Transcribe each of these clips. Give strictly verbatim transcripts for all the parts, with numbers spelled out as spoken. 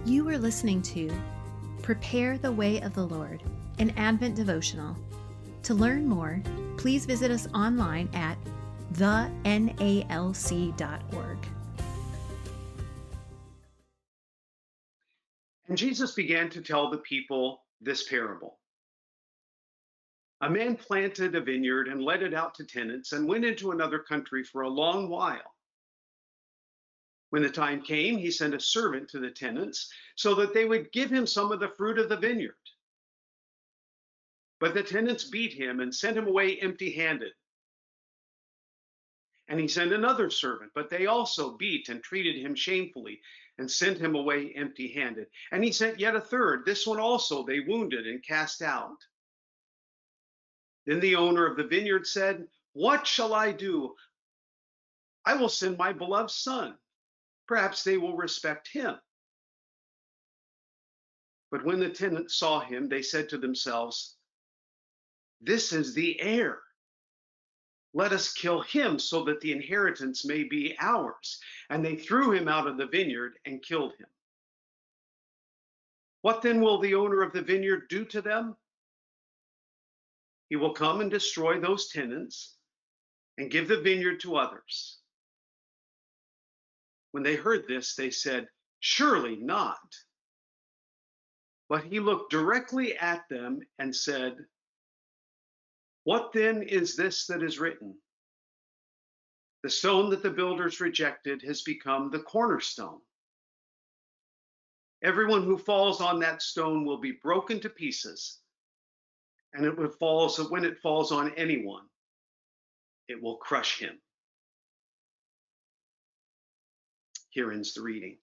You are listening to Prepare the Way of the Lord, an Advent devotional. To learn more, please visit us online at the N A L C dot org. And Jesus began to tell the people this parable. A man planted a vineyard and let it out to tenants and went into another country for a long while. When the time came, he sent a servant to the tenants so that they would give him some of the fruit of the vineyard. But the tenants beat him and sent him away empty-handed. And he sent another servant, but they also beat and treated him shamefully and sent him away empty-handed. And he sent yet a third. This one also they wounded and cast out. Then the owner of the vineyard said, "What shall I do? I will send my beloved son. Perhaps they will respect him." But when the tenants saw him, they said to themselves, "This is the heir. Let us kill him so that the inheritance may be ours." And they threw him out of the vineyard and killed him. What then will the owner of the vineyard do to them? He will come and destroy those tenants and give the vineyard to others. When they heard this, they said, "Surely not." But he looked directly at them and said, "What then is this that is written? The stone that the builders rejected has become the cornerstone. Everyone who falls on that stone will be broken to pieces, and it will fall, so when it falls on anyone, it will crush him." Here ends the reading.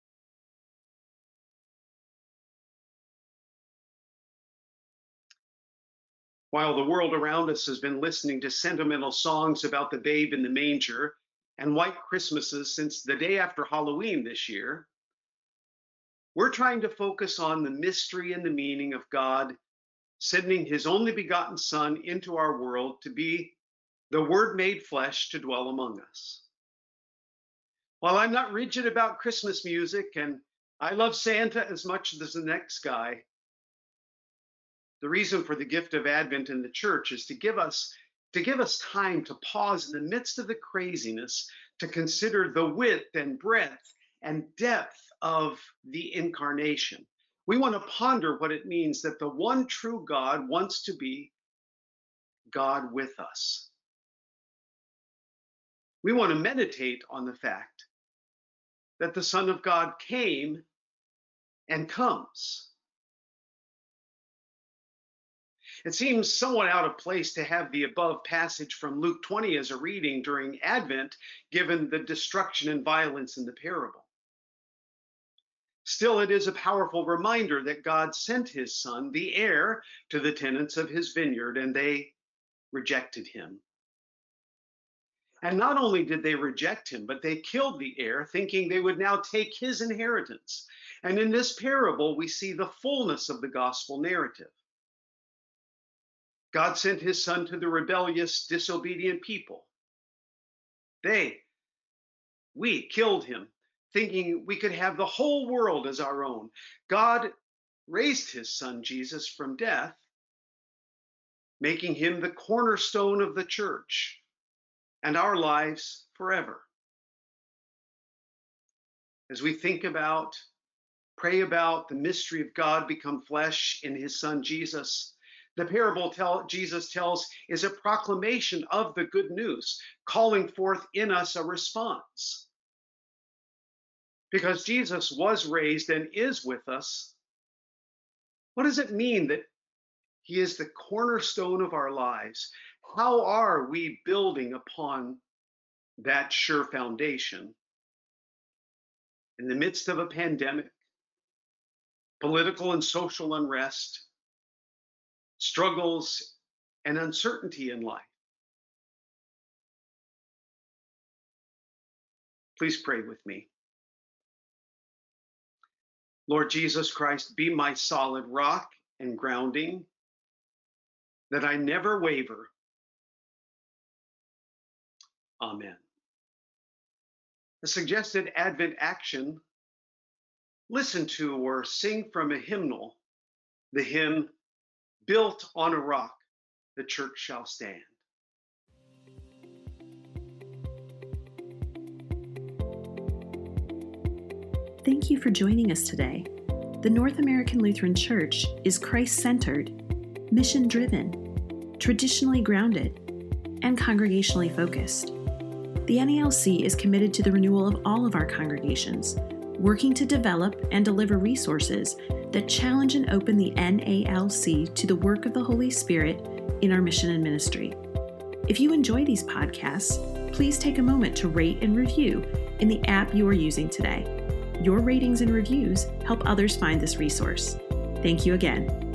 While the world around us has been listening to sentimental songs about the babe in the manger and white Christmases since the day after Halloween this year, we're trying to focus on the mystery and the meaning of God sending his only begotten Son into our world to be the Word made flesh to dwell among us. While I'm not rigid about Christmas music and I love Santa as much as the next guy, the reason for the gift of Advent in the church is to give us to give us time to pause in the midst of the craziness to consider the width and breadth and depth of the incarnation. We want to ponder what it means that the one true God wants to be God with us. We want to meditate on the fact that the Son of God came and comes. It seems somewhat out of place to have the above passage from Luke twenty as a reading during Advent, given the destruction and violence in the parable. Still, it is a powerful reminder that God sent his Son, the heir, to the tenants of his vineyard, and they rejected him. And not only did they reject him, but they killed the heir, thinking they would now take his inheritance. And in this parable, we see the fullness of the gospel narrative. God sent his Son to the rebellious, disobedient people. They, we killed him, thinking we could have the whole world as our own. God raised his Son, Jesus, from death, making him the cornerstone of the church and our lives forever. As we think about, pray about the mystery of God become flesh in his Son Jesus, the parable tell, Jesus tells is a proclamation of the good news, calling forth in us a response. Because Jesus was raised and is with us, what does it mean that he is the cornerstone of our lives? How are we building upon that sure foundation in the midst of a pandemic, political and social unrest, struggles and uncertainty in life? Please pray with me. Lord Jesus Christ, be my solid rock and grounding, that I never waver. Amen. The suggested Advent action listen to or sing from a hymnal the hymn, Built on a Rock, the Church Shall Stand. Thank you for joining us today. The North American Lutheran Church is Christ-centered, mission-driven, traditionally grounded, and congregationally focused. The N A L C is committed to the renewal of all of our congregations, working to develop and deliver resources that challenge and open the N A L C to the work of the Holy Spirit in our mission and ministry. If you enjoy these podcasts, please take a moment to rate and review in the app you are using today. Your ratings and reviews help others find this resource. Thank you again.